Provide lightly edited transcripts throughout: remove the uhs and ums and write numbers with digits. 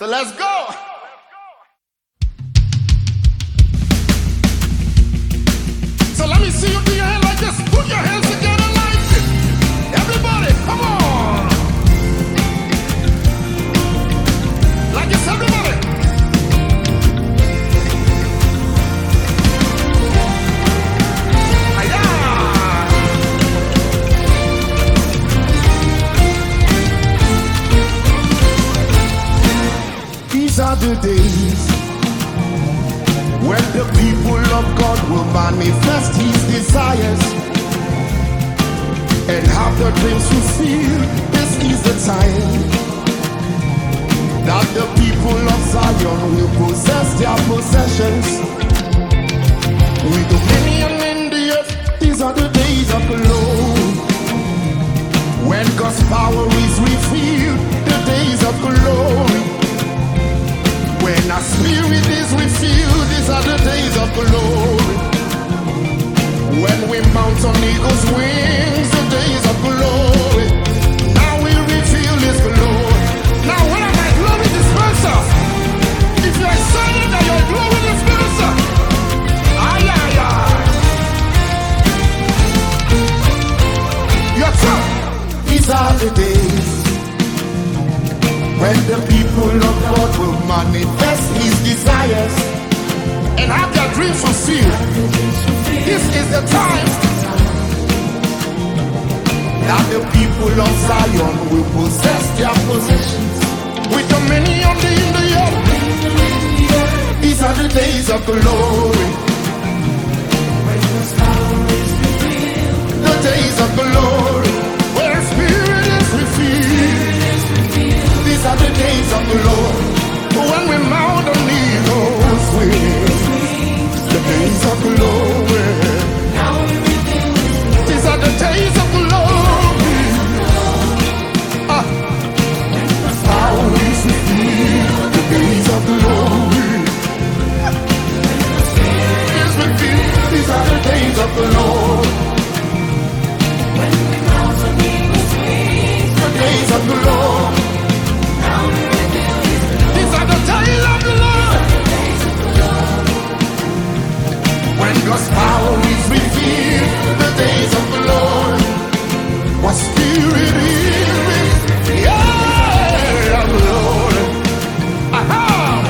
So let's go. So let me see you do your hand like this. Put your hands together like this. Everybody, come on. Like this, everybody. These are the days when the people of God will manifest His desires and have their dreams fulfilled. This is the time that the people of Zion will possess their possessions with dominion in the earth. These are the days of the Lord when God's power is revealed. The days of glory when our spirit is revealed. These are the days of glory. When we mount on eagle's wings, the days of glory. Now we reveal His glory. Now when am I glory dispenser? If you're excited that you're a glory dispenser, ay, ay, ay. You're tough. These are the days when the people of God will manifest His desires and have their dreams fulfilled. This is the time that the people of Zion will possess their possessions with dominion in the earth. These are the days of glory. The days of glory where Spirit is revealed. These are the days of the Lord when we mount on eagle's wings. The days of glory. These are the days of glory. How is revealed? The days of glory. Is revealed. These are the days of the Lord. The days of the Lord. These are the days of the Lord. When God's power is revealed, the days of the Lord. What Spirit is, yeah, Lord. Aha!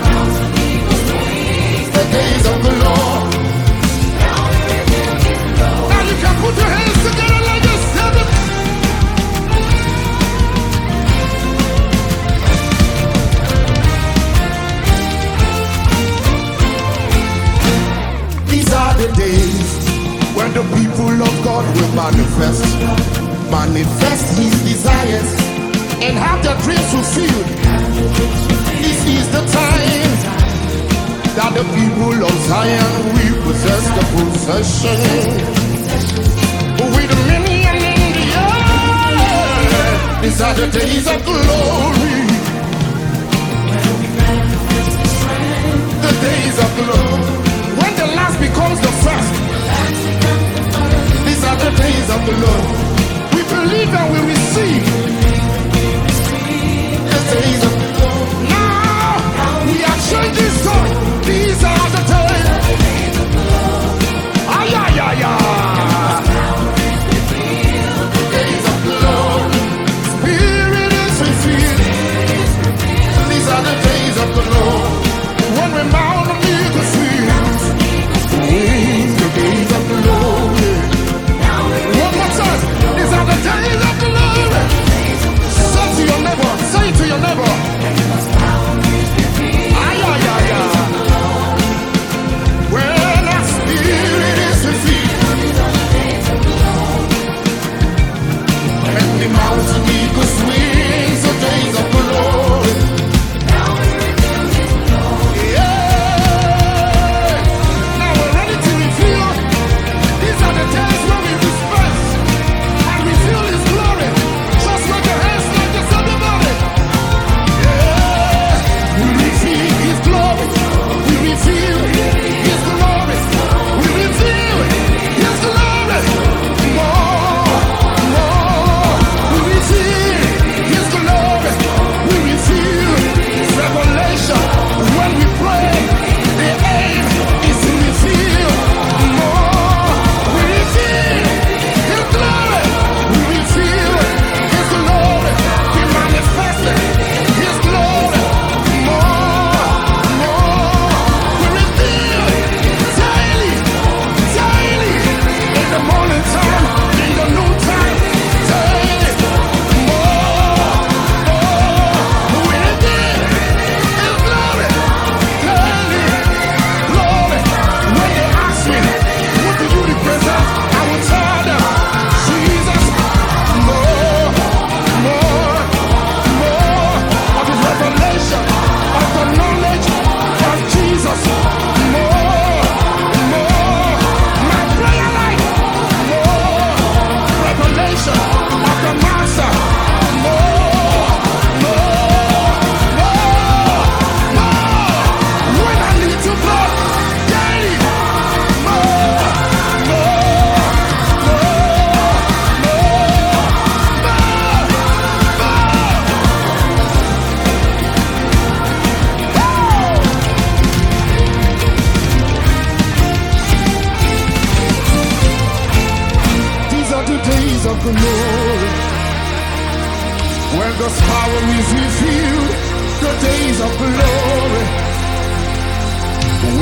The days of the Lord. Now you can put your hands together like this. These are the days when the people of God will manifest His desires and have their dreams fulfilled. This is the time that the people of Zion will possess the possession with dominion in the earth. These are the days of glory. The days of glory. When the last becomes the first. These are the days of the Lord. We believe and we receive. The days of the Lord. Now we are changing story. These are the days. Ay, ay, ay, ay. The days of the Lord. Spirit is revealed.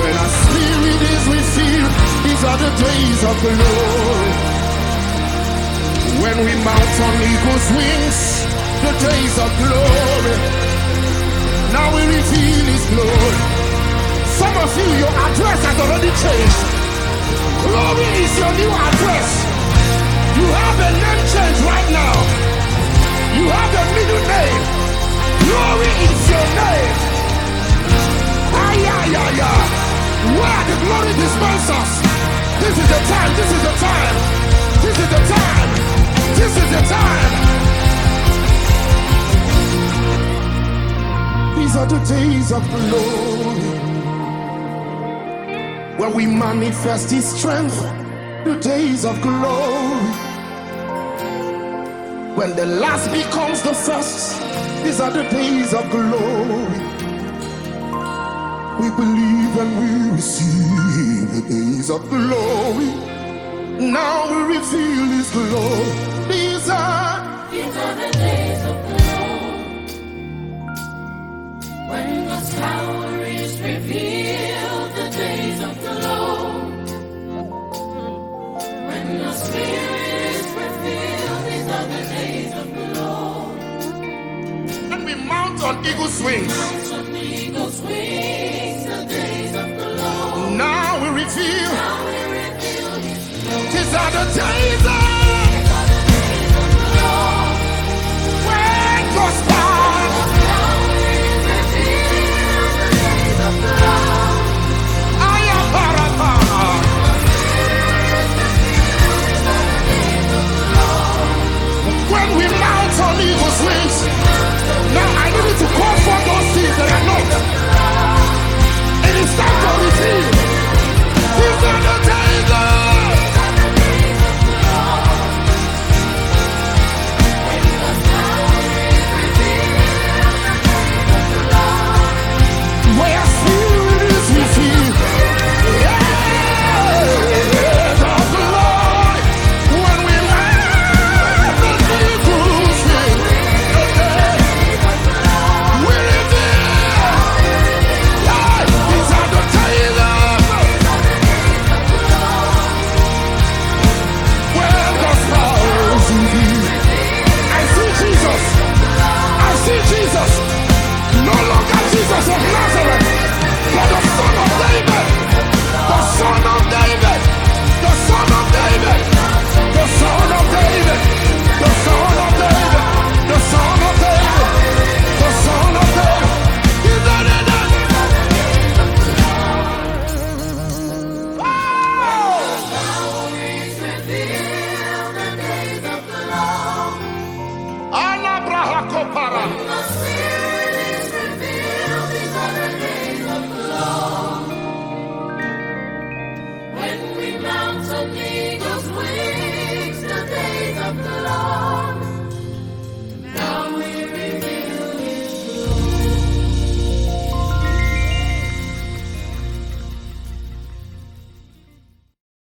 When our spirit is refilled, these are the days of the Lord. When we mount on eagle's wings, the days of glory. Now we reveal His glory. Some of you, your address has already changed. Glory is your new address. You have a name change right now. You have a middle name. Glory is your name. Where the glory dispensers. This is the time. This is the time. This is the time. This is the time. These are the days of glory, when we manifest His strength. The days of glory, when the last becomes the first. These are the days of glory. We believe and we receive the days of glory. Now we reveal His glory. These are the days of the Lord. When God's power is revealed, the days of the Lord. When the Spirit is revealed, these are the days of the Lord. And we mount on eagle's wings. Mount on eagle's wings, the days of the Lord. Now we reveal. Now we reveal His glory. These are the days of